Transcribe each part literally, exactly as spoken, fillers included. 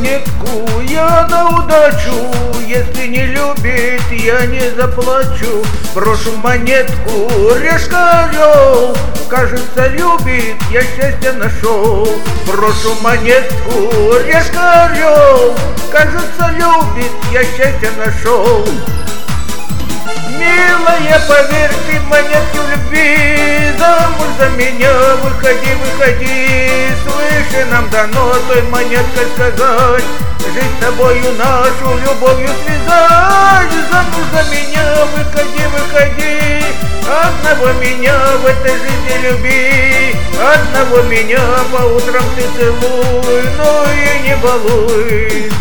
монетку я на удачу, если не любит, я не заплачу. Брошу монетку, решка орел, кажется, любит, я счастье нашел. Брошу монетку, решка орел, кажется, любит, я счастье нашел. Милая, поверь, ты монетки в любви, замуж за меня выходи, выходи. Свыше нам дано той монеткой сказать, жизнь с тобою нашу любовью связать. Замуж за меня выходи, выходи, одного меня в этой жизни люби. Одного меня по утрам ты целуй, но и не балуй.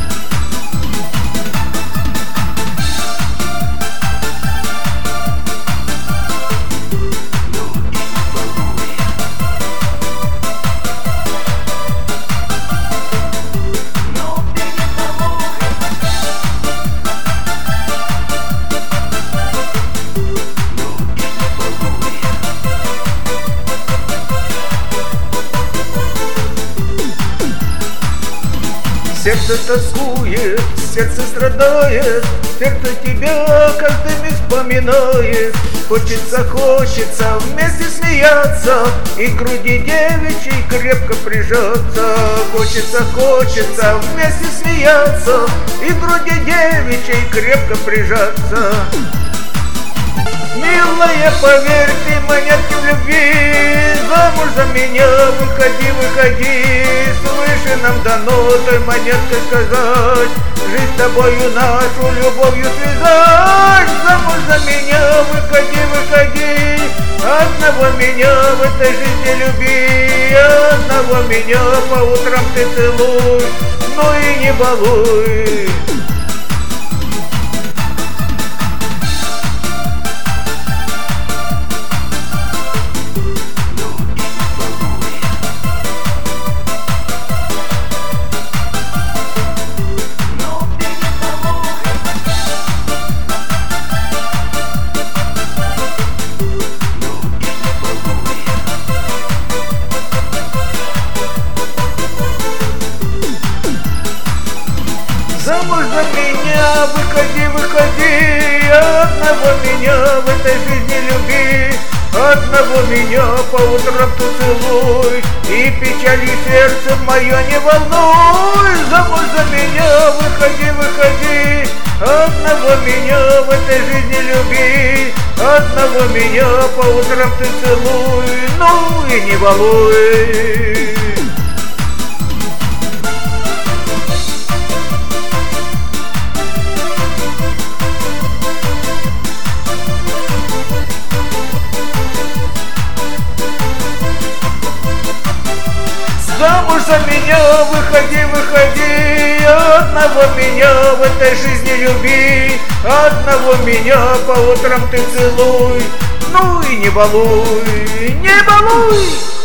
Сердце тоскует, сердце страдает, сердце тебя каждый миг вспоминает. Хочется, хочется вместе смеяться и к груди девичьей крепко прижаться. Хочется, хочется вместе смеяться и к груди девичьей крепко прижаться. Милая, поверь, ты монетки в любви, замуж за меня выходи, выходи. Свыше нам дано той монеткой сказать, жизнь с тобою нашу любовью связать. Замуж за меня выходи, выходи, одного меня в этой жизни люби. Одного меня по утрам ты целуй, но и не балуй. Замуж за меня выходи, выходи, одного меня в этой жизни люби. Одного меня по утрам ты целуй, и печали сердце мое не волнуй. Замуж за меня выходи, выходи, одного меня в этой жизни люби. Одного меня по утрам ты целуй, ну и не балуй. Замуж за меня выходи, выходи, одного меня в этой жизни люби. Одного меня по утрам ты целуй, ну и не балуй, не балуй.